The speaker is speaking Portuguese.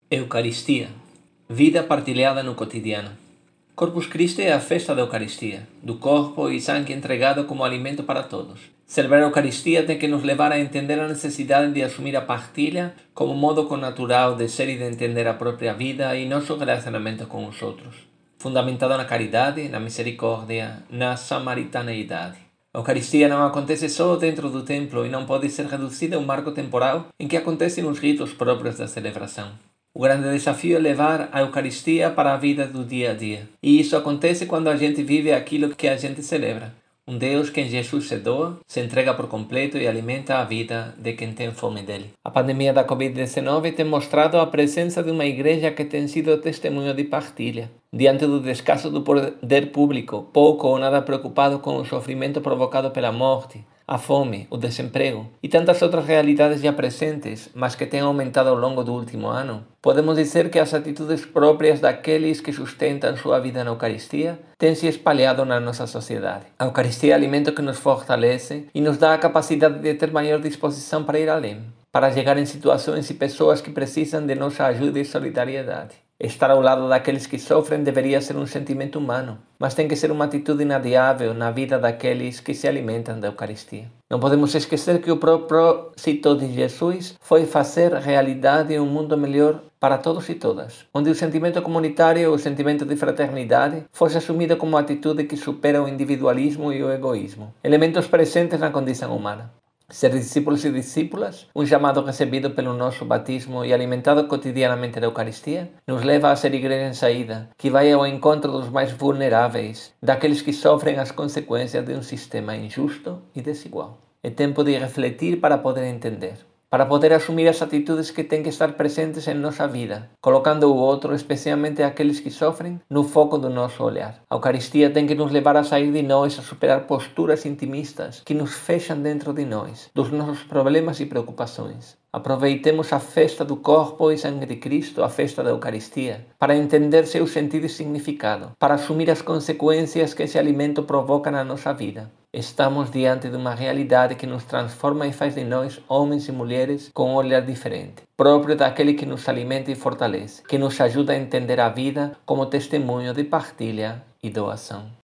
Eucaristia, vida partilhada no cotidiano. Corpus Christi é a festa da Eucaristia, do corpo e sangue entregado como alimento para todos. Celebrar a Eucaristia tem que nos levar a entender a necessidade de assumir a partilha como modo natural de ser e de entender a própria vida e nosso relacionamento com os outros, fundamentado na caridade, na misericórdia, na samaritaneidade. A Eucaristia não acontece só dentro do templo e não pode ser reduzida a um marco temporal em que acontecem os ritos próprios da celebração. O grande desafio é levar a Eucaristia para a vida do dia a dia. E isso acontece quando a gente vive aquilo que a gente celebra. Um Deus que em Jesus se doa, se entrega por completo e alimenta a vida de quem tem fome dele. A pandemia da Covid-19 tem mostrado a presença de uma igreja que tem sido testemunho de partilha. Diante do descaso do poder público, pouco ou nada preocupado com o sofrimento provocado pela morte, a fome, o desemprego e tantas outras realidades já presentes, mas que têm aumentado ao longo do último ano, podemos dizer que as atitudes próprias daqueles que sustentam sua vida na Eucaristia têm se espalhado na nossa sociedade. A Eucaristia é alimento que nos fortalece e nos dá a capacidade de ter maior disposição para ir além, para chegar em situações e pessoas que precisam de nossa ajuda e solidariedade. Estar ao lado daqueles que sofrem deveria ser um sentimento humano, mas tem que ser uma atitude inadiável na vida daqueles que se alimentam da Eucaristia. Não podemos esquecer que o propósito de Jesus foi fazer realidade um mundo melhor para todos e todas, onde o sentimento comunitário, o sentimento de fraternidade, fosse assumido como atitude que supera o individualismo e o egoísmo, elementos presentes na condição humana. Ser discípulos e discípulas, um chamado recebido pelo nosso batismo e alimentado cotidianamente da Eucaristia, nos leva a ser igreja em saída, que vai ao encontro dos mais vulneráveis, daqueles que sofrem as consequências de um sistema injusto e desigual. É tempo de refletir para poder entender, para poder assumir as atitudes que têm que estar presentes em nossa vida, colocando o outro, especialmente aqueles que sofrem, no foco do nosso olhar. A Eucaristia tem que nos levar a sair de nós, a superar posturas intimistas que nos fecham dentro de nós, dos nossos problemas e preocupações. Aproveitemos a festa do corpo e sangue de Cristo, a festa da Eucaristia, para entender seu sentido e significado, para assumir as consequências que esse alimento provoca na nossa vida. Estamos diante de uma realidade que nos transforma e faz de nós homens e mulheres com um olhar diferente, próprio daquele que nos alimenta e fortalece, que nos ajuda a entender a vida como testemunho de partilha e doação.